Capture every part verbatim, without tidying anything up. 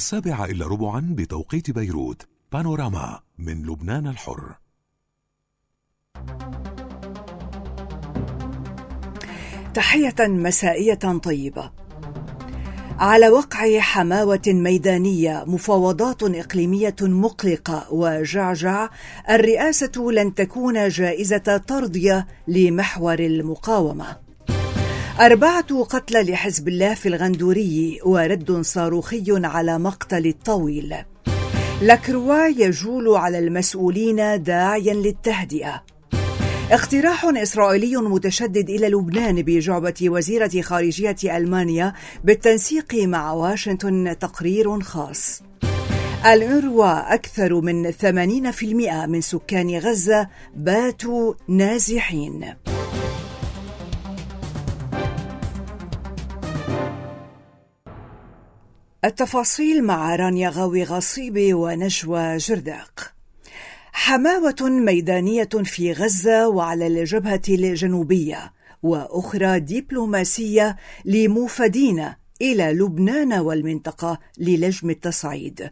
السابعة إلا ربعا بتوقيت بيروت. بانوراما من لبنان الحر. تحية مسائية طيبة. على وقع حماوة ميدانية، مفاوضات إقليمية مقلقة وجعجع، الرئاسة لن تكون جائزة ترضية لمحور المقاومة. أربعة قتلى لحزب الله في الغندوري، ورد صاروخي على مقتل الطويل. لاكروا يجول على المسؤولين داعيا للتهدئة. اقتراح إسرائيلي متشدد إلى لبنان بجعبة وزيرة خارجية ألمانيا بالتنسيق مع واشنطن، تقرير خاص. الأونروا أكثر من ثمانين بالمئة من سكان غزة باتوا نازحين. التفاصيل مع رانيا غاوي غصيبي ونجوى جرداق. حماوة ميدانية في غزة وعلى الجبهة الجنوبية، وأخرى دبلوماسية لموفدين إلى لبنان والمنطقة للجم التصعيد.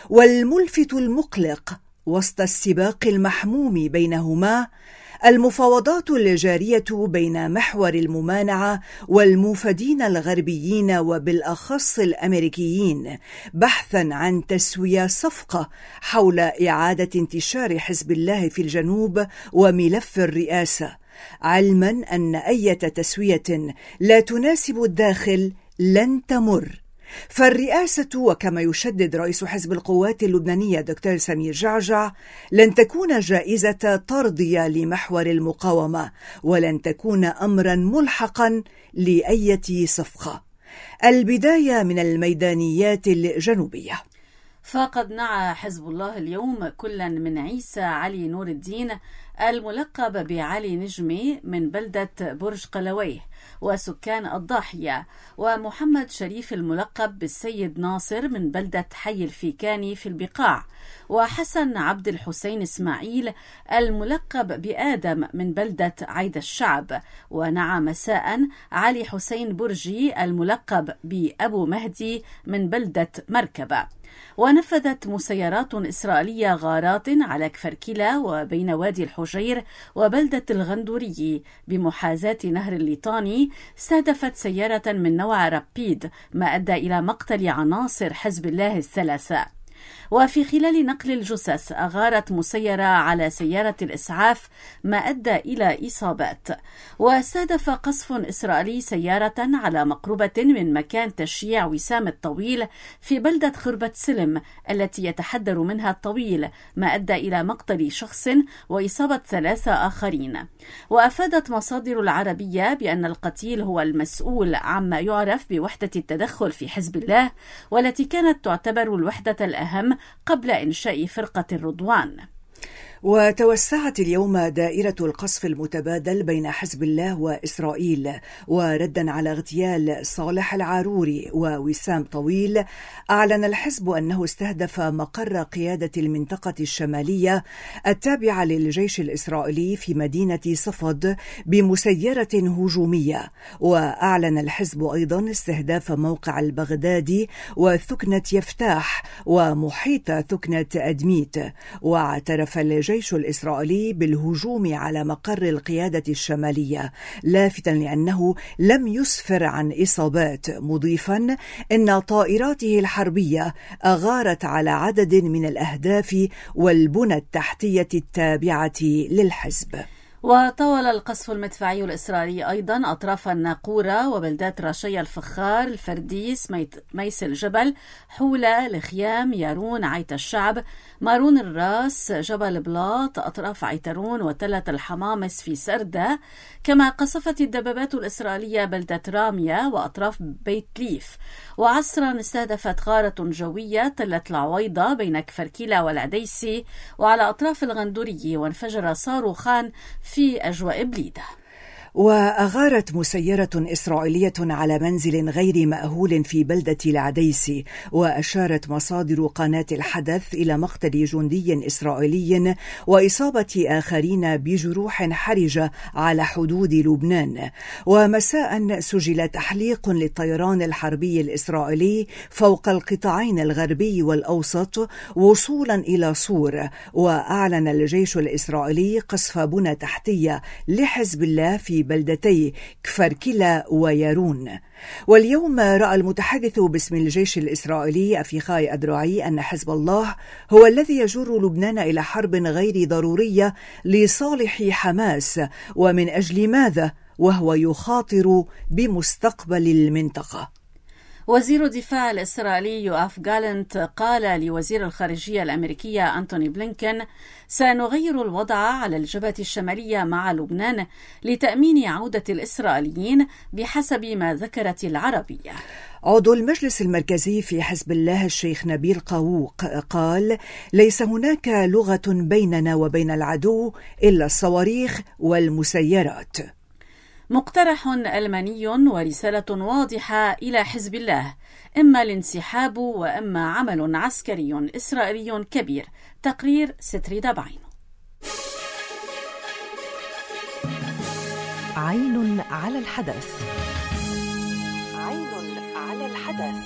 والملفت المقلق وسط السباق المحموم بينهما المفاوضات الجارية بين محور الممانعة والموفدين الغربيين وبالأخص الأمريكيين، بحثا عن تسوية صفقة حول إعادة انتشار حزب الله في الجنوب وملف الرئاسة، علما أن أي تسوية لا تناسب الداخل لن تمر. فالرئاسة، وكما يشدد رئيس حزب القوات اللبنانية دكتور سمير جعجع، لن تكون جائزة ترضية لمحور المقاومة، ولن تكون أمرا ملحقا لأية صفقة. البداية من الميدانيات الجنوبية. فقد نعى حزب الله اليوم كلا من عيسى علي نور الدين الملقب بعلي نجمي من بلدة برج قلويه وسكان الضاحية، ومحمد شريف الملقب بالسيد ناصر من بلدة حي الفيكاني في البقاع، وحسن عبد الحسين إسماعيل الملقب بآدم من بلدة عيد الشعب. ونعى مساء علي حسين برجي الملقب بأبو مهدي من بلدة مركبة. ونفذت مسيرات إسرائيلية غارات على كفركلة وبين وادي الحجير وبلدة الغندوري بمحاذاة نهر الليطاني، استهدفت سيارة من نوع رابيد، ما أدى إلى مقتل عناصر حزب الله الثلاثة. وفي خلال نقل الجثث أغارت مسيرة على سيارة الإسعاف، ما أدى إلى إصابات. واستهدف قصف إسرائيلي سيارة على مقربة من مكان تشييع وسام الطويل في بلدة خربة سلم التي يتحدر منها الطويل، ما أدى إلى مقتل شخص وإصابة ثلاثة آخرين. وأفادت مصادر العربية بأن القتيل هو المسؤول عما يعرف بوحدة التدخل في حزب الله، والتي كانت تعتبر الوحدة الأهم قبل إنشاء فرقة الرضوان. وتوسعت اليوم دائرة القصف المتبادل بين حزب الله وإسرائيل، وردا على اغتيال صالح العاروري ووسام طويل، أعلن الحزب أنه استهدف مقر قيادة المنطقة الشمالية التابعة للجيش الإسرائيلي في مدينة صفد بمسيرة هجومية. وأعلن الحزب أيضا استهداف موقع البغدادي وثكنة يفتاح ومحيط ثكنة أدميت. واعترف الجيش الجيش الإسرائيلي بالهجوم على مقر القيادة الشمالية، لافتا لأنه لم يسفر عن إصابات، مضيفا إن طائراته الحربية أغارت على عدد من الأهداف والبنى التحتية التابعة للحزب. وطول القصف المدفعي الإسرائيلي أيضا أطراف الناقورة وبلدات راشية الفخار، الفرديس، ميس الجبل، حولة، الخيام، يارون، عيت الشعب، مارون الراس، جبل بلاط، أطراف عيترون وتلة الحمامس في سردة. كما قصفت الدبابات الإسرائيلية بلدة رامية وأطراف بيت ليف. وعصرا استهدفت غارة جوية تلة العويضة بين كفركيلة والعديسي وعلى أطراف الغندوري، وانفجر صاروخان في أجواء بليدة. وأغارت مسيرة إسرائيلية على منزل غير مأهول في بلدة العديسي، وأشارت مصادر قناة الحدث إلى مقتل جندي إسرائيلي وإصابة آخرين بجروح حرجة على حدود لبنان. ومساء سجل تحليق للطيران الحربي الإسرائيلي فوق القطاعين الغربي والأوسط وصولا إلى صور، وأعلن الجيش الإسرائيلي قصف بنى تحتية لحزب الله في بلدتي كفر كلا ويارون. واليوم رأى المتحدث باسم الجيش الإسرائيلي أفيخاي أدرعي أن حزب الله هو الذي يجر لبنان إلى حرب غير ضرورية لصالح حماس، ومن أجل ماذا؟ وهو يخاطر بمستقبل المنطقة. وزير الدفاع الإسرائيلي يوآف جالنت قال لوزير الخارجية الأمريكية أنتوني بلينكن: سنغير الوضع على الجبهة الشمالية مع لبنان لتأمين عودة الإسرائيليين بحسب ما ذكرت العربية. عضو المجلس المركزي في حزب الله الشيخ نبيل قاووق قال: ليس هناك لغة بيننا وبين العدو إلا الصواريخ والمسيرات. مقترح ألماني ورسالة واضحة إلى حزب الله: إما الانسحاب وإما عمل عسكري إسرائيلي كبير. تقرير ستري دابعين. عين على الحدث. عين على الحدث.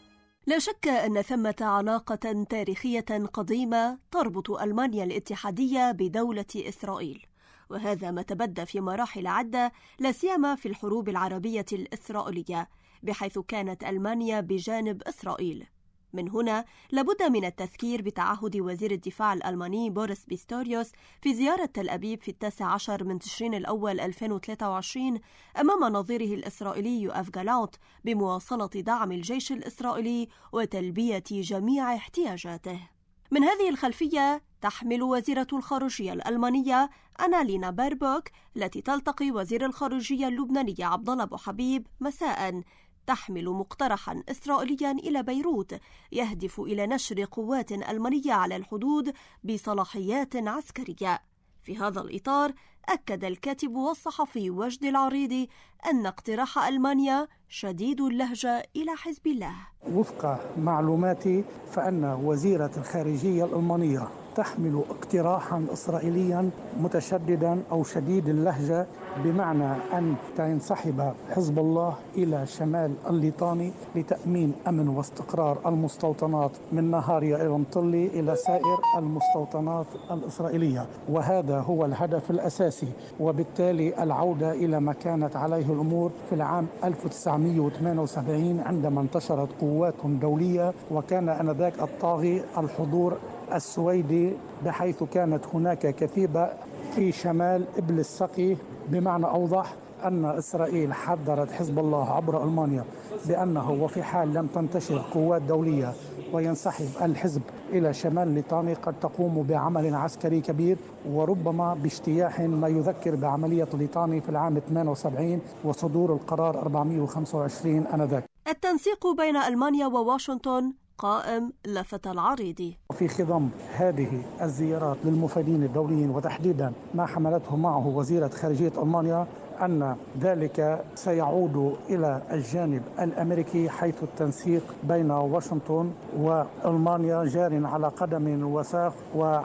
لا شك أن ثمة علاقة تاريخية قديمة تربط ألمانيا الاتحادية بدولة إسرائيل، وهذا ما تبدى في مراحل عدة، لا سيما في الحروب العربية الإسرائيلية، بحيث كانت ألمانيا بجانب إسرائيل. من هنا لابد من التذكير بتعهد وزير الدفاع الألماني بوريس بيستوريوس في زيارة تل أبيب في التاسع عشر من تشرين الأول ألفين وثلاثة وعشرين أمام نظيره الإسرائيلي يوآف جالانت بمواصلة دعم الجيش الإسرائيلي وتلبية جميع احتياجاته. من هذه الخلفية تحمل وزيرة الخارجية الألمانية أنالينا بيربوك، التي تلتقي وزير الخارجية اللبناني عبد الله أبو حبيب مساء، تحمل مقترحا إسرائيليا إلى بيروت يهدف إلى نشر قوات ألمانية على الحدود بصلاحيات عسكرية. في هذا الإطار أكد الكاتب والصحفي وجدي العريضي أن اقتراح ألمانيا شديد اللهجة إلى حزب الله. وفق معلوماتي فإن وزيرة الخارجية الألمانية تحمل اقتراحا إسرائيليا متشددا أو شديد اللهجة، بمعنى أن تنسحب حزب الله إلى شمال الليطاني لتأمين أمن واستقرار المستوطنات من نهاريا إلى مطلي إلى سائر المستوطنات الإسرائيلية، وهذا هو الهدف الأساسي. وبالتالي العودة إلى ما كانت عليه الأمور في العام ألف وتسعمائة وثمانية وسبعين عندما انتشرت قوات دولية، وكان آنذاك الطاغي الحضور السويدي، بحيث كانت هناك كتيبة في شمال إبل السقي. بمعنى أوضح أن إسرائيل حذرت حزب الله عبر ألمانيا بأنه وفي حال لم تنتشر قوات دولية وينسحب الحزب إلى شمال ليطاني قد تقوم بعمل عسكري كبير، وربما باجتياح ما يذكر بعملية ليطاني في العام ثمانية وسبعين وصدور القرار أربعمائة وخمسة وعشرين آنذاك. التنسيق بين ألمانيا وواشنطن قائم، لفت العريضي. في خضم هذه الزيارات للمفادين الدوليين، وتحديدا ما حملته معه وزيرة خارجية ألمانيا، أن ذلك سيعود إلى الجانب الأمريكي، حيث التنسيق بين واشنطن وألمانيا جار على قدم وساق،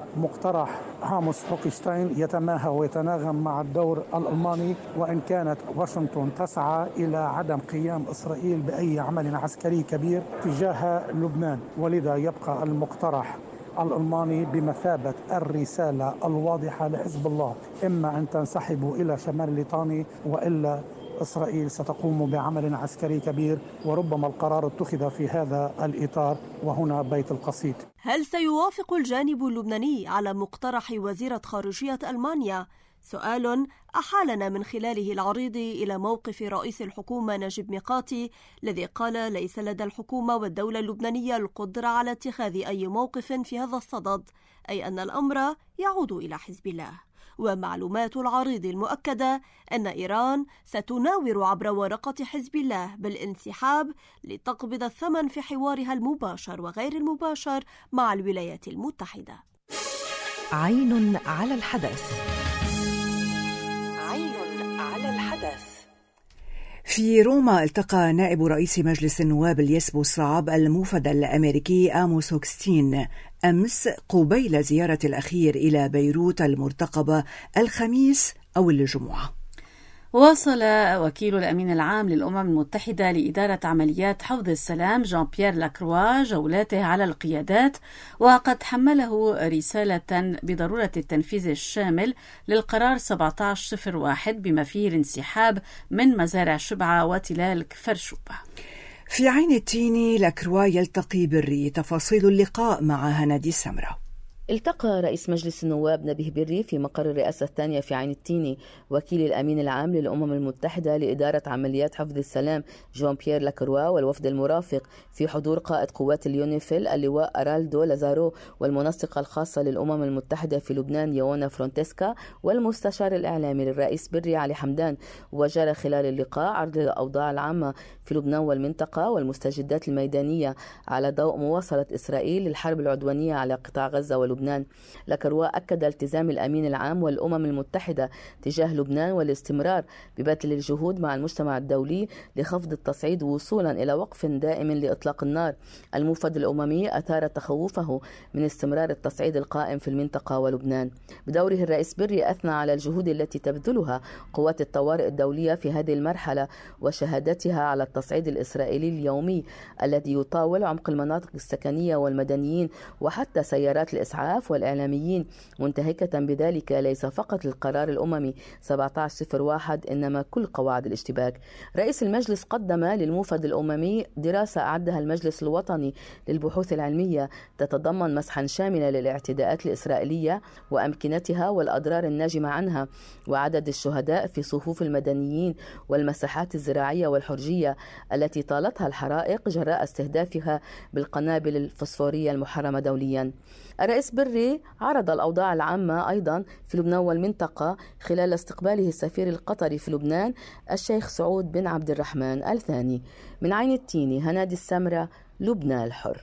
ومقترح هاموس هوكشتاين يتماهى ويتناغم مع الدور الألماني، وإن كانت واشنطن تسعى إلى عدم قيام إسرائيل بأي عمل عسكري كبير تجاه لبنان. ولذا يبقى المقترح الألماني بمثابة الرسالة الواضحة لحزب الله: إما أن تنسحبوا إلى شمال ليطاني، وإلا إسرائيل ستقوم بعمل عسكري كبير. وربما القرار اتخذ في هذا الإطار، وهنا بيت القصيد. هل سيوافق الجانب اللبناني على مقترح وزيرة خارجية ألمانيا؟ سؤال أحالنا من خلاله العريضي إلى موقف رئيس الحكومة نجيب ميقاتي، الذي قال ليس لدى الحكومة والدولة اللبنانية القدرة على اتخاذ أي موقف في هذا الصدد، أي أن الأمر يعود إلى حزب الله. ومعلومات العريض المؤكدة أن إيران ستناور عبر ورقة حزب الله بالانسحاب لتقبض الثمن في حوارها المباشر وغير المباشر مع الولايات المتحدة. عين على الحدث. عين على الحدث. في روما التقى نائب رئيس مجلس النواب اليسب الصعب الموفد الأمريكي آموس هوكستين أمس قبيل زيارة الأخير إلى بيروت المرتقبة الخميس أو الجمعة. واصل وكيل الأمين العام للأمم المتحدة لإدارة عمليات حفظ السلام جان بيير لاكروا جولاته على القيادات، وقد حمله رسالة بضرورة التنفيذ الشامل للقرار سبعة عشر صفر واحد بما فيه الانسحاب من مزارع شبعة وتلال كفر شوبة. في عين التين لاكروا يلتقي بري. تفاصيل اللقاء مع هنادي السمرة. التقى رئيس مجلس النواب نبيه بري في مقر الرئاسة الثانية في عين التيني وكيل الأمين العام للأمم المتحدة لإدارة عمليات حفظ السلام جان بيير لاكروا والوفد المرافق في حضور قائد قوات اليونيفيل اللواء أرالدو لازارو والمنسقة الخاصة للأمم المتحدة في لبنان يوانا فرونتسكا والمستشار الإعلامي للرئيس بري علي حمدان. وجرى خلال اللقاء عرض الأوضاع العامة في لبنان والمنطقة والمستجدات الميدانية على ضوء مواصلة إسرائيل للحرب العدوانية على قطاع غزة ولبنان. لاكروا أكد التزام الأمين العام والأمم المتحدة تجاه لبنان والاستمرار ببذل الجهود مع المجتمع الدولي لخفض التصعيد وصولا إلى وقف دائم لإطلاق النار. الموفد الأممي أثار تخوفه من استمرار التصعيد القائم في المنطقة ولبنان. بدوره الرئيس بري أثنى على الجهود التي تبذلها قوات الطوارئ الدولية في هذه المرحلة وشهادتها على التصعيد الإسرائيلي اليومي الذي يطاول عمق المناطق السكنية والمدنيين وحتى سيارات الإسعاف والإعلاميين، منتهكة بذلك ليس فقط القرار الأممي سبعة عشر صفر واحد إنما كل قواعد الاشتباك. رئيس المجلس قدم للموفد الأممي دراسة أعدها المجلس الوطني للبحوث العلمية تتضمن مسحا شاملا للاعتداءات الإسرائيلية وأمكنتها والأضرار الناجمة عنها وعدد الشهداء في صفوف المدنيين والمساحات الزراعية والحرجية التي طالتها الحرائق جراء استهدافها بالقنابل الفسفورية المحرمة دوليا. الرئيس بري عرض الأوضاع العامة أيضا في لبنان والمنطقة خلال استقباله السفير القطري في لبنان الشيخ سعود بن عبد الرحمن الثاني. من عين التيني هنادي السمرة، لبنان الحر.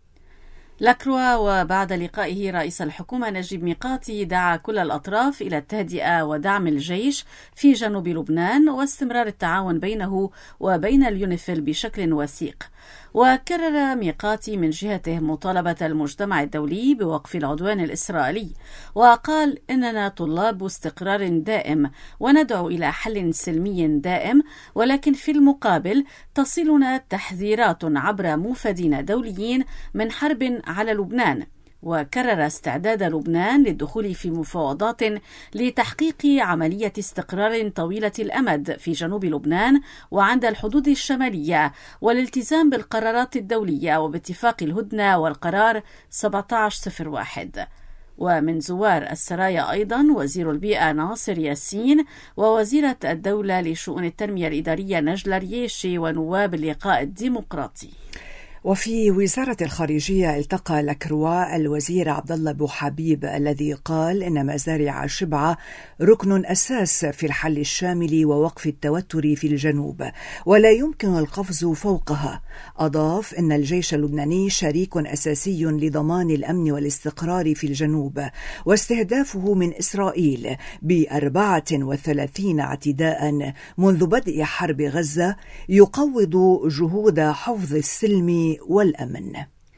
لاكروا وبعد لقائه رئيس الحكومة نجيب ميقاتي دعا كل الأطراف إلى التهدئة ودعم الجيش في جنوب لبنان واستمرار التعاون بينه وبين اليونيفيل بشكل وثيق. وكرر ميقاتي من جهته مطالبة المجتمع الدولي بوقف العدوان الإسرائيلي، وقال إننا طلاب استقرار دائم وندعو إلى حل سلمي دائم، ولكن في المقابل تصلنا تحذيرات عبر موفدين دوليين من حرب على لبنان. وكرر استعداد لبنان للدخول في مفاوضات لتحقيق عملية استقرار طويلة الأمد في جنوب لبنان وعند الحدود الشمالية والالتزام بالقرارات الدولية وباتفاق الهدنة والقرار سبعة عشر صفر واحد. ومن زوار السرايا أيضا وزير البيئة ناصر ياسين ووزيرة الدولة لشؤون التنمية الإدارية نجلة رياشي ونواب اللقاء الديمقراطي. وفي وزارة الخارجية التقى لاكروا الوزير عبد الله بو حبيب الذي قال إن مزارع شبعة ركن أساس في الحل الشامل ووقف التوتر في الجنوب ولا يمكن القفز فوقها. أضاف إن الجيش اللبناني شريك أساسي لضمان الأمن والاستقرار في الجنوب، واستهدافه من إسرائيل بأربعة وثلاثين اعتداء منذ بدء حرب غزة يقوض جهود حفظ السلم والأمن.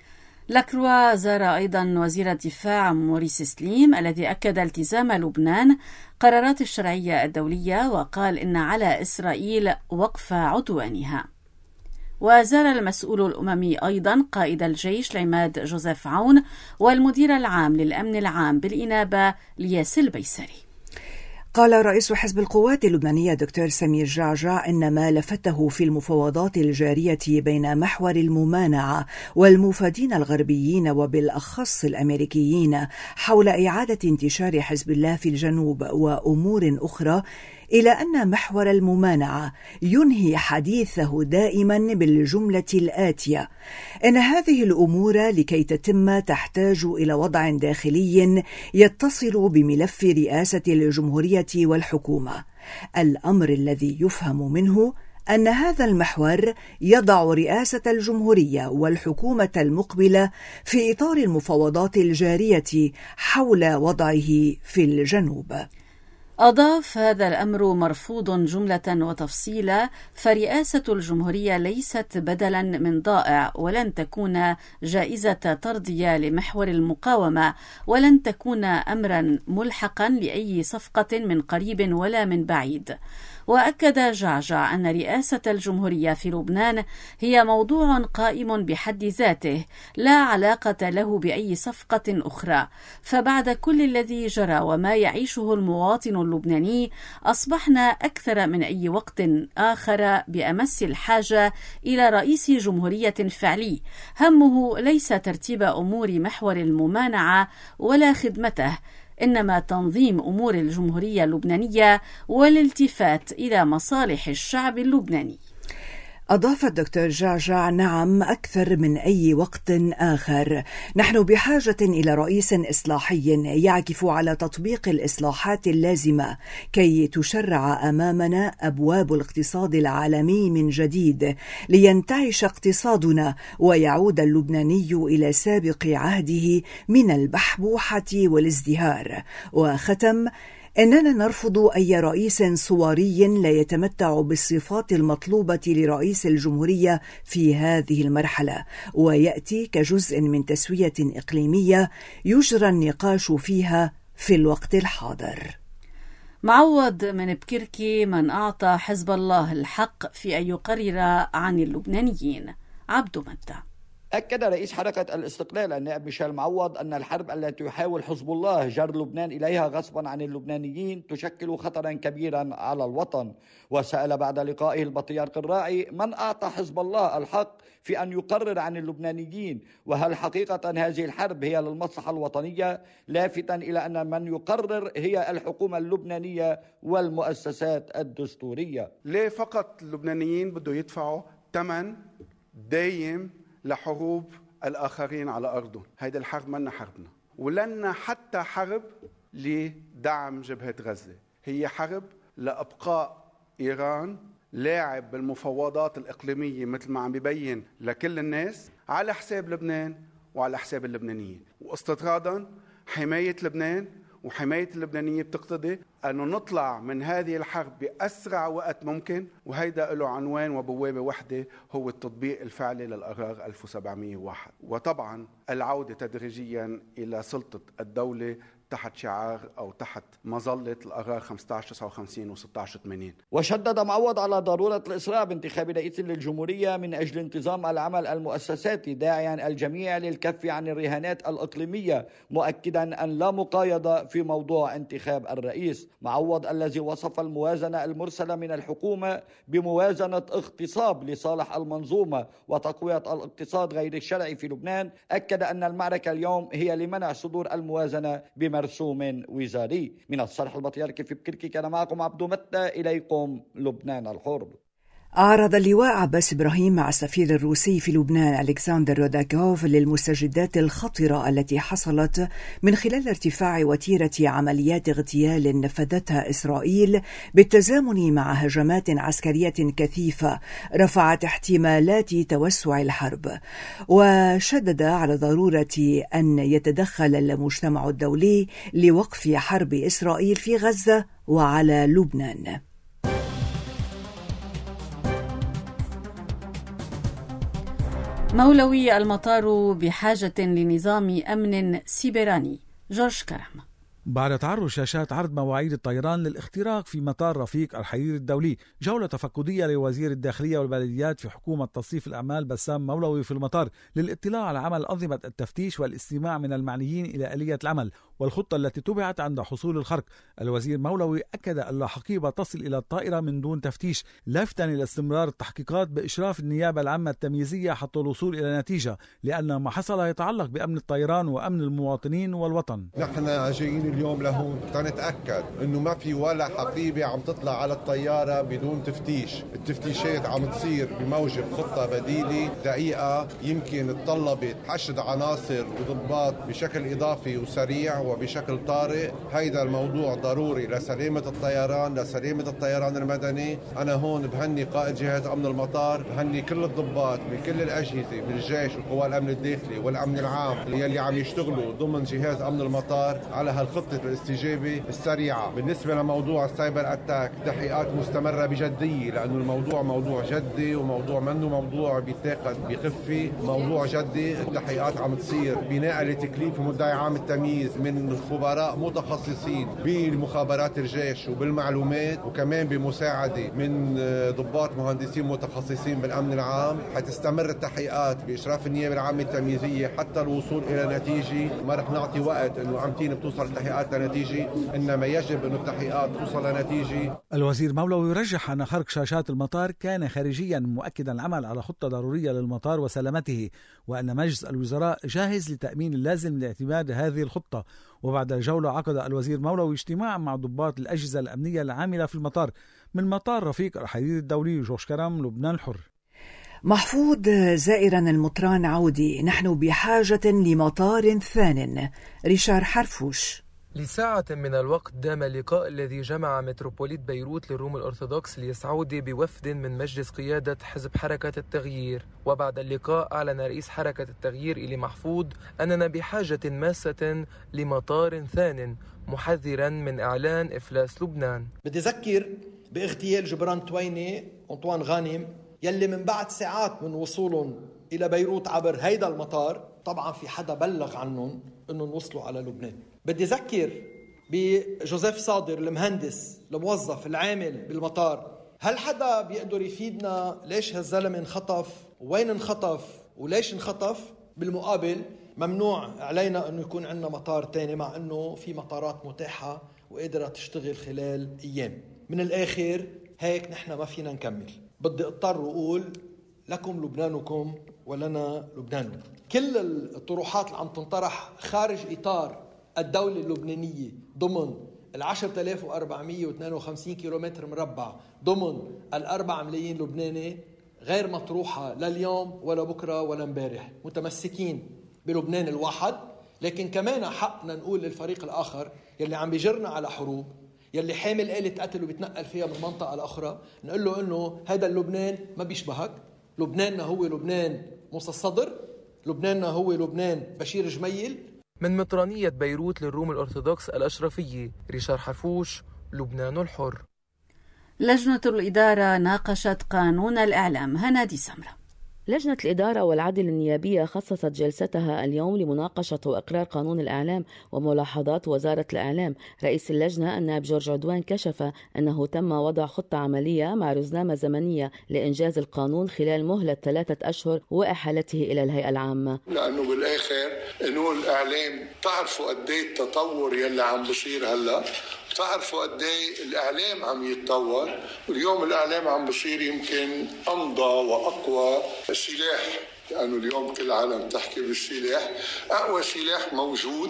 لاكروا زار أيضا وزير الدفاع موريس سليم الذي أكد التزام لبنان قرارات الشرعية الدولية وقال إن على إسرائيل وقف عدوانها. وزار المسؤول الأممي أيضا قائد الجيش العماد جوزيف عون والمدير العام للأمن العام بالإنابة لياس البيسري. قال رئيس حزب القوات اللبنانية دكتور سمير جعجع إن ما لفته في المفاوضات الجارية بين محور الممانعة والموفدين الغربيين وبالأخص الأمريكيين حول إعادة انتشار حزب الله في الجنوب وأمور أخرى إلى أن محور الممانعة ينهي حديثه دائما بالجملة الآتية: إن هذه الأمور لكي تتم تحتاج إلى وضع داخلي يتصل بملف رئاسة الجمهورية والحكومة. الأمر الذي يفهم منه أن هذا المحور يضع رئاسة الجمهورية والحكومة المقبلة في إطار المفاوضات الجارية حول وضعه في الجنوب. أضاف: هذا الأمر مرفوض جملة وتفصيلا، فرئاسة الجمهورية ليست بدلا من ضائع، ولن تكون جائزة ترضية لمحور المقاومة، ولن تكون أمرا ملحقا لأي صفقة من قريب ولا من بعيد. وأكد جعجع أن رئاسة الجمهورية في لبنان هي موضوع قائم بحد ذاته، لا علاقة له بأي صفقة أخرى، فبعد كل الذي جرى وما يعيشه المواطن اللبناني أصبحنا أكثر من أي وقت آخر بأمس الحاجة إلى رئيس جمهورية فعلي همه ليس ترتيب أمور محور الممانعة ولا خدمته، إنما تنظيم أمور الجمهورية اللبنانية والالتفات إلى مصالح الشعب اللبناني. أضاف الدكتور جعجع: نعم، أكثر من أي وقت آخر نحن بحاجة إلى رئيس إصلاحي يعكف على تطبيق الإصلاحات اللازمة كي تشرع أمامنا أبواب الاقتصاد العالمي من جديد، لينتعش اقتصادنا ويعود اللبناني إلى سابق عهده من البحبوحة والازدهار. وختم: إننا نرفض أي رئيس صوري لا يتمتع بالصفات المطلوبة لرئيس الجمهورية في هذه المرحلة، ويأتي كجزء من تسوية إقليمية يجرى النقاش فيها في الوقت الحاضر. معوض من بكركي: من أعطى حزب الله الحق في أن يقرر عن اللبنانيين. عبد متى. أكد رئيس حركة الاستقلال النائب ميشيل معوض أن الحرب التي يحاول حزب الله جر لبنان إليها غصبا عن اللبنانيين تشكل خطرا كبيرا على الوطن. وسأل بعد لقائه البطريرك الراعي: من أعطى حزب الله الحق في أن يقرر عن اللبنانيين؟ وهل حقيقة هذه الحرب هي للمصلحة الوطنية؟ لافتا إلى أن من يقرر هي الحكومة اللبنانية والمؤسسات الدستورية. ليه فقط اللبنانيين بده يدفعوا ثمن دايم لحروب الآخرين على أرضهم؟ هيدا الحرب منا حربنا، ولنا حتى حرب لدعم جبهة غزة، هي حرب لإبقاء إيران لاعب بالمفاوضات الإقليمية مثل ما عم بيبين لكل الناس على حساب لبنان وعلى حساب اللبنانيين. واستطرادا حماية لبنان وحماية اللبنانية بتقتضي أنه نطلع من هذه الحرب بأسرع وقت ممكن، وهيدا له عنوان وبوابة واحدة، هو التطبيق الفعلي للقرار ألف وسبعمئة وواحد، وطبعا العودة تدريجيا إلى سلطة الدولة تحت شعار أو تحت مظلة القرار خمسة عشر تسعة وخمسين و ستة عشر ثمانين. وشدد معوض على ضرورة الإسراع بانتخاب رئيس للجمهورية من أجل انتظام العمل المؤسساتي، داعيا الجميع للكف عن الرهانات الإقليمية، مؤكدا أن لا مقايضة في موضوع انتخاب الرئيس. معوض الذي وصف الموازنة المرسلة من الحكومة بموازنة اغتصاب لصالح المنظومة وتقوية الاقتصاد غير الشرعي في لبنان، أكد أن المعركة اليوم هي لمنع صدور الموازنة بمرسوم وزاري. من الصالح البطريركي في بكركي كان معكم عبد متى، إليكم لبنان الحر. أعرض اللواء عباس إبراهيم مع السفير الروسي في لبنان ألكسندر روداكوف للمستجدات الخطرة التي حصلت من خلال ارتفاع وتيرة عمليات اغتيال نفذتها إسرائيل بالتزامن مع هجمات عسكرية كثيفة رفعت احتمالات توسع الحرب، وشدد على ضرورة أن يتدخل المجتمع الدولي لوقف حرب إسرائيل في غزة وعلى لبنان. مولوي المطار بحاجة لنظام أمن سيبراني. جورج كرم. بعد تعرض شاشات عرض مواعيد الطيران للاختراق في مطار رفيق الحريري الدولي، جولة تفقدية لوزير الداخلية والبلديات في حكومة تصريف الأعمال بسام مولوي في المطار للاطلاع على عمل أنظمة التفتيش والاستماع من المعنيين إلى آلية العمل والخطة التي تبعت عند حصول الخرق. الوزير مولوي أكد أن لا حقيبة تصل إلى الطائرة من دون تفتيش، لافتا إلى استمرار التحقيقات بإشراف النيابة العامة التمييزية حتى الوصول إلى نتيجة، لأن ما حصل يتعلق بأمن الطيران وأمن المواطنين والوطن. نحن جايين اليوم لهون تنتأكد انه ما في ولا حقيبة عم تطلع على الطيارة بدون تفتيش. التفتيشات عم تصير بموجب خطة بديلة دقيقة يمكن تطلبت حشد عناصر وضباط بشكل اضافي وسريع وبشكل طارئ. هيدا الموضوع ضروري لسلامة الطيران، لسلامة الطيران المدني. انا هون بهني قائد جهاز امن المطار، بهني كل الضباط بكل الاجهزة بالجيش وقوى الامن الداخلي والامن العام يلي عم يشتغلوا ضمن جهاز امن المطار على هالخطة خطة الاستجابة السريعة. بالنسبة لموضوع السايبر أتاك تحقيقات مستمرة بجدية، لأنه الموضوع موضوع جدي وموضوع منه موضوع بيتاخد بخفة، موضوع جدي. التحقيقات عم تصير بناء لتكليف مدعي عام التمييز من خبراء متخصصين بمخابرات الجيش وبالمعلومات، وكمان بمساعدة من ضباط مهندسين متخصصين بالأمن العام. حتستمر التحقيقات بإشراف النيابة العامة التمييزية حتى الوصول إلى نتيجة. ما رح نعطي وقت إنه أمتين بتوصل التحقيقات لنتيجة، إنما يجب إنه التحقيقات توصل لنتيجة. الوزير مولوي يرجح أن خرق شاشات المطار كان خارجيا، مؤكدا العمل على خطة ضرورية للمطار وسلامته، وأن مجلس الوزراء جاهز لتأمين اللازم لاعتماد هذه الخطة. وبعد الجولة عقد الوزير مولوي اجتماع مع ضباط الأجهزة الأمنية العاملة في المطار. من مطار رفيق الحديد الدولي جورج كرم، لبنان الحر. محفوظ زائرا المطران عودي، نحن بحاجة لمطار ثان. ريشار حرفوش. لساعة من الوقت دام اللقاء الذي جمع متروبوليت بيروت للروم الأرثوذكس ليسعود بوفد من مجلس قيادة حزب حركة التغيير. وبعد اللقاء أعلن رئيس حركة التغيير إلي محفوظ أننا بحاجة ماسة لمطار ثان، محذرا من إعلان إفلاس لبنان. بدي أذكر باغتيال جبران تويني أنطوان غانم، يلي من بعد ساعات من وصولهم إلى بيروت عبر هيدا المطار طبعا في حدا بلغ عنهم أنهم وصلوا على لبنان. بدي أذكر بجوزيف صادر المهندس الموظف العامل بالمطار. هل حدا بيقدر يفيدنا ليش هالزلمة انخطف، وين انخطف، وليش انخطف؟ بالمقابل ممنوع علينا أنه يكون عندنا مطار تاني، مع أنه في مطارات متاحة وقادرة تشتغل خلال أيام. من الآخر هيك نحن ما فينا نكمل. بدي اضطر وأقول لكم لبنانكم ولنا لبنانكم. كل الطروحات اللي عم تنطرح خارج إطار الدولة اللبنانية ضمن العشرة آلاف وأربعمية واثنين وخمسين كيلومتر مربع ضمن الأربع ملايين لبناني غير مطروحة لا اليوم ولا بكرة ولا امبارح. متمسكين بلبنان الواحد، لكن كمان حقنا نقول للفريق الآخر يلي عم بيجرنا على حروب، يلي حامل آلة قتل وبيتنقل فيها من منطقة لأخرى، نقول له إنه هذا اللبنان ما بيشبهك. لبناننا هو لبنان موسى الصدر، لبناننا هو لبنان بشير جميل. من مطرانية بيروت للروم الأرثوذكس الأشرفية، ريشار حرفوش، لبنان الحر. لجنة الإدارة ناقشت قانون الإعلام. هنادي سمرة. لجنة الإدارة والعدل النيابية خصصت جلستها اليوم لمناقشة وإقرار قانون الإعلام وملاحظات وزارة الإعلام. رئيس اللجنة النائب جورج عدوان كشف أنه تم وضع خطة عملية مع رزنامة زمنية لإنجاز القانون خلال مهلة ثلاثة أشهر وإحالته إلى الهيئة العامة. لأنه بالآخر قانون الإعلام تعرفوا قد ايه التطور يلي عم بصير هلا، تعرفوا قد ايه الإعلام عم يتطور، واليوم الإعلام عم بصير يمكن أمضى وأقوى سلاح، لأنه اليوم كل العالم تحكي بالسلاح. أقوى سلاح موجود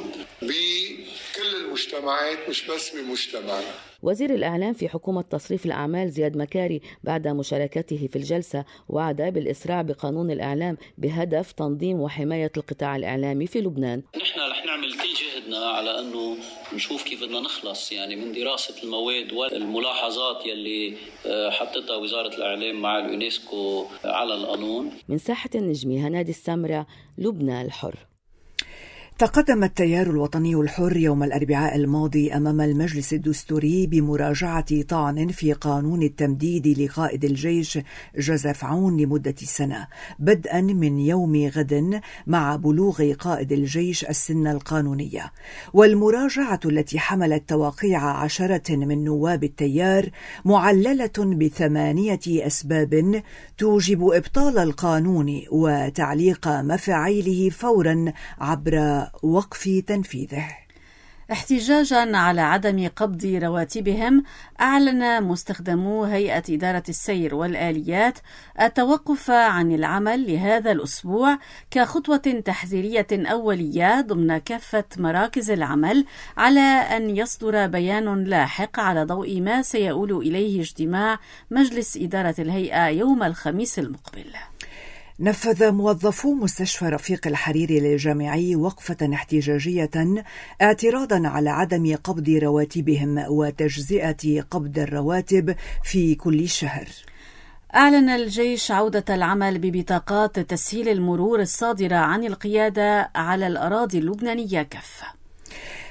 بكل المجتمعات مش بس بمجتمعنا. وزير الإعلام في حكومة تصريف الأعمال زياد مكاري بعد مشاركته في الجلسة وعد بالإسراع بقانون الإعلام بهدف تنظيم وحماية القطاع الإعلامي في لبنان. نحن رح نعمل كل جهدنا على أنه نشوف كيف بدنا نخلص يعني من دراسة المواد والملاحظات يلي حطتها وزارة الإعلام مع اليونسكو على القانون. من ساحة النجمي، هنادي السمرة، لبنان الحر. تقدم التيار الوطني الحر يوم الأربعاء الماضي أمام المجلس الدستوري بمراجعة طعن في قانون التمديد لقائد الجيش جوزيف عون لمدة سنة بدءا من يوم غد مع بلوغ قائد الجيش السن القانونية. والمراجعة التي حملت تواقيع عشرة من نواب التيار معللة بثمانية أسباب توجب إبطال القانون وتعليق مفاعيله فورا عبر وقف تنفيذه. احتجاجا على عدم قبض رواتبهم، أعلن مستخدمو هيئة إدارة السير والآليات التوقف عن العمل لهذا الأسبوع كخطوة تحذيرية أولية ضمن كافة مراكز العمل، على أن يصدر بيان لاحق على ضوء ما سيؤول إليه اجتماع مجلس إدارة الهيئة يوم الخميس المقبل. نفذ موظفو مستشفى رفيق الحريري للجامعي وقفة احتجاجية اعتراضا على عدم قبض رواتبهم وتجزئة قبض الرواتب في كل شهر. أعلن الجيش عودة العمل ببطاقات تسهيل المرور الصادرة عن القيادة على الأراضي اللبنانية كافة.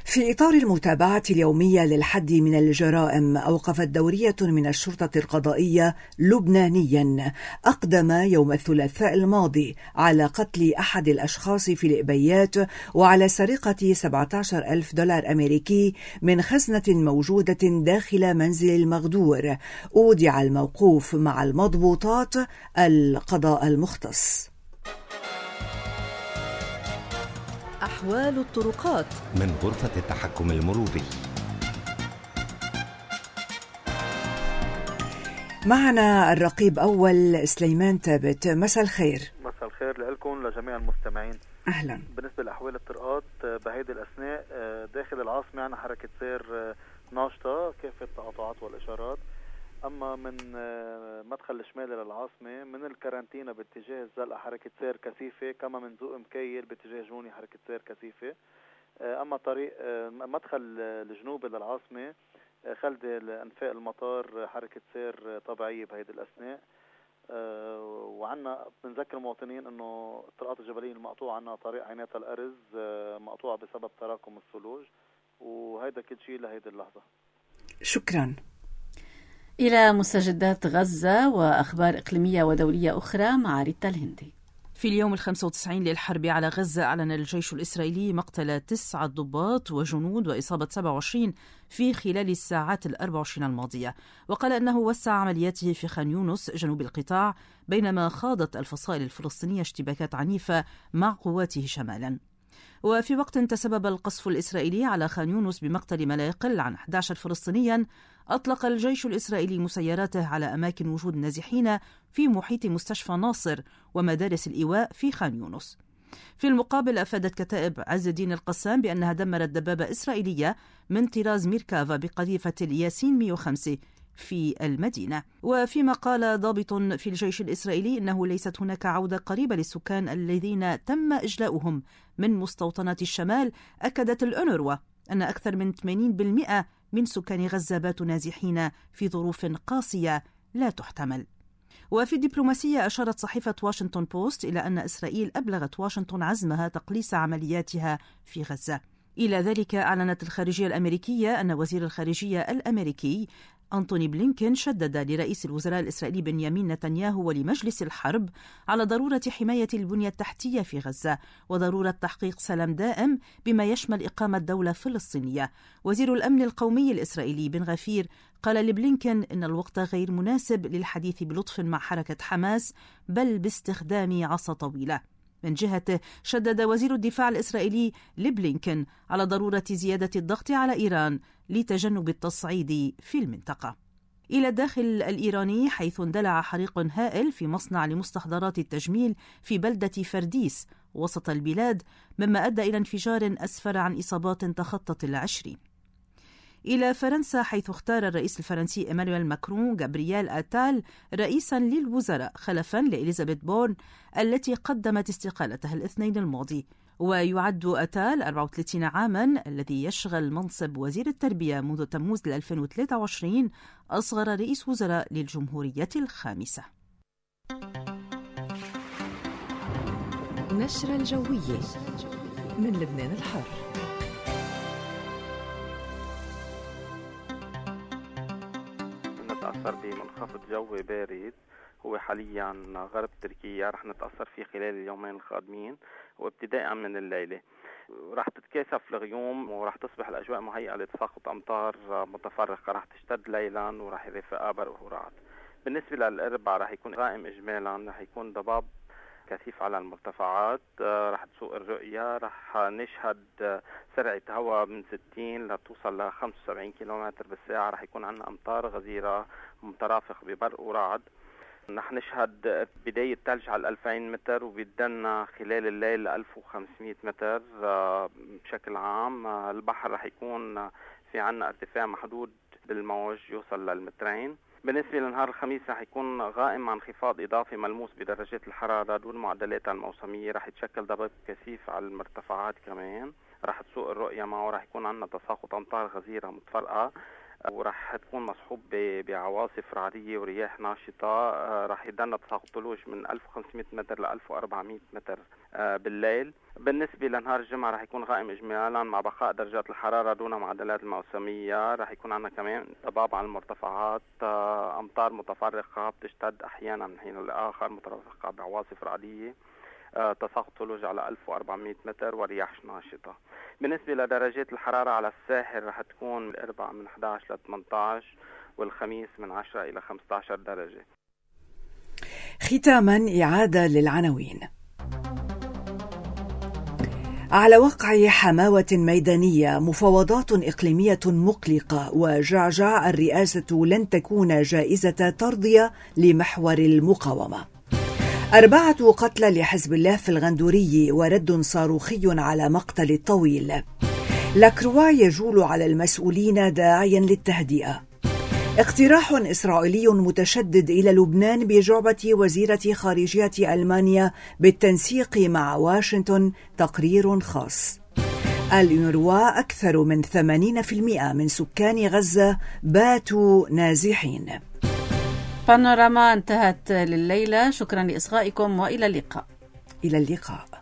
في إطار المتابعة اليومية للحد من الجرائم، أوقفت دورية من الشرطة القضائية لبنانيا أقدم يوم الثلاثاء الماضي على قتل أحد الأشخاص في الإبيات وعلى سرقة سبعة عشر ألف دولار أمريكي من خزنة موجودة داخل منزل المغدور. أودع الموقوف مع المضبوطات القضاء المختص. أحوال الطرقات من غرفة التحكم المروري. معنا الرقيب أول سليمان ثابت. مساء الخير. مساء الخير لكم لجميع المستمعين. أهلا. بالنسبة لأحوال الطرقات بهيدي الأثناء داخل العاصمة عنا حركة سير ناشطة كافة التقاطعات والإشارات. أما من مدخل الشمالي للعاصمة من الكارانتينا باتجاه الزلقة حركة سير كثيفة، كما من ذوق مكيل باتجاه جوني حركة سير كثيفة. أما طريق مدخل الجنوبي للعاصمة خلد أنفاق المطار حركة سير طبيعية بهيدي الأثناء. وعنا بنذكر المواطنين أنه الطرقات الجبلية المقطوعة عنا طريق عينات الأرز مقطوعة بسبب تراكم الثلوج، وهيدا كل شيء لهيدي اللحظة. شكرا. إلى مستجدات غزة وأخبار إقليمية ودولية أخرى مع ريتا الهندي. في اليوم الخامس والتسعين للحرب على غزة أعلن الجيش الإسرائيلي مقتل تسعة ضباط وجنود وإصابة سبعة وعشرين في خلال الساعات الأربع وعشرين الماضية، وقال أنه وسع عملياته في خان يونس جنوب القطاع بينما خاضت الفصائل الفلسطينية اشتباكات عنيفة مع قواته شمالا. وفي وقت تسبب القصف الإسرائيلي على خان يونس بمقتل ما لا يقل عن أحد عشر فلسطينيا، أطلق الجيش الإسرائيلي مسيراته على أماكن وجود النازحين في محيط مستشفى ناصر ومدارس الإيواء في خان يونس. في المقابل أفادت كتائب عز الدين القسام بأنها دمرت دبابة إسرائيلية من طراز ميركافا بقذيفة الياسين مئة وخمسة في المدينة. وفيما قال ضابط في الجيش الإسرائيلي إنه ليست هناك عودة قريبة للسكان الذين تم إجلاؤهم من مستوطنات الشمال، أكدت الأونروا أن أكثر من ثمانين بالمئة من سكان غزة باتوا نازحين في ظروف قاسية لا تحتمل. وفي الدبلوماسية أشارت صحيفة واشنطن بوست إلى أن إسرائيل أبلغت واشنطن عزمها تقليص عملياتها في غزة. إلى ذلك أعلنت الخارجية الأمريكية أن وزير الخارجية الأمريكي أنتوني بلينكين شدد لرئيس الوزراء الإسرائيلي بنيامين نتنياهو ولمجلس الحرب على ضرورة حماية البنية التحتية في غزة وضرورة تحقيق سلام دائم بما يشمل إقامة دولة فلسطينية. وزير الأمن القومي الإسرائيلي بن غفير قال لبلينكين إن الوقت غير مناسب للحديث بلطف مع حركة حماس بل باستخدام عصا طويلة. من جهته شدد وزير الدفاع الإسرائيلي لبلينكين على ضرورة زيادة الضغط على إيران لتجنب التصعيد في المنطقة. إلى الداخل الإيراني، حيث اندلع حريق هائل في مصنع لمستحضرات التجميل في بلدة فرديس وسط البلاد، مما أدى إلى انفجار أسفر عن إصابات تخطت العشرين. إلى فرنسا، حيث اختار الرئيس الفرنسي إيمانويل ماكرون جابرييل أتال رئيسا للوزراء خلفا لإليزابيث بورن التي قدمت استقالتها الاثنين الماضي. ويعد أتال أربعة وثلاثين عاما الذي يشغل منصب وزير التربية منذ تموز ألفين وثلاثة وعشرين، أصغر رئيس وزراء للجمهورية الخامسة. نشرة الجوية من لبنان الحر. نتأثر بمنخفض جوي بارد هو حاليا غرب تركيا، رح نتأثر فيه خلال اليومين القادمين وابتداء من الليلة. رح تتكاثف الغيوم ورح تصبح الأجواء مهيئة لتساقط أمطار متفرقة، رح تشتد ليلا ورح يرافقها برق ورعد. بالنسبة للأربعاء رح يكون غائم إجمالا، رح يكون ضباب كثيف على المرتفعات، رح تسوء الرؤية، رح نشهد سرعة هواء من ستين لتوصل ل خمسة وسبعين كيلومتر بالساعة، رح يكون عندنا أمطار غزيرة مترافق ببرق ورعد. رح نشهد بداية ثلج على ألفين متر وبيدنا خلال الليل ألف وخمسمئة متر بشكل عام. البحر رح يكون في عنا ارتفاع محدود بالموج يوصل للمترين. بالنسبة لنهار الخميس رح يكون غائم عن انخفاض إضافي ملموس بدرجات الحرارة دون معدلاتها الموسمية، رح يتشكل ضباب كثيف على المرتفعات كمان، رح تسوء الرؤية معه، رح يكون عندنا تساقط أمطار غزيرة متفرقة. وراح تكون مصحوب بعواصف رعدية ورياح ناشطة. راح يدلنا تساقط ثلوج من ألف وخمسمائة متر ل ألف وأربعمائة متر بالليل. بالنسبة لنهار الجمعة راح يكون غائم إجمالا مع بقاء درجات الحرارة دون معدلات الموسمية. راح يكون عندنا كمان ضباب على المرتفعات، أمطار متفرقة بتشتد أحيانا من حين لآخر مترافقة بعواصف رعدية، تساقط ثلوج على ألف وأربعمائة متر ورياح ناشطة. بالنسبة لدرجات الحرارة على الساحل راح تكون الأربعاء من أحد عشر ل ثمانية عشر والخميس من عشرة إلى خمسة عشر درجة. ختاما إعادة للعناوين. على وقع حماوة ميدانية، مفاوضات إقليمية مقلقة، وجعجع الرئاسة لن تكون جائزة ترضية لمحور المقاومة. أربعة قتلى لحزب الله في الغندوري ورد صاروخي على مقتل الطويل. لاكروا يجول على المسؤولين داعيا للتهدئة. اقتراح إسرائيلي متشدد إلى لبنان بجعبة وزيرة خارجية ألمانيا بالتنسيق مع واشنطن، تقرير خاص. اليونروا أكثر من ثمانين بالمئة من سكان غزة باتوا نازحين. بانوراما انتهت لليلة، شكرا لإصغائكم وإلى اللقاء. إلى اللقاء.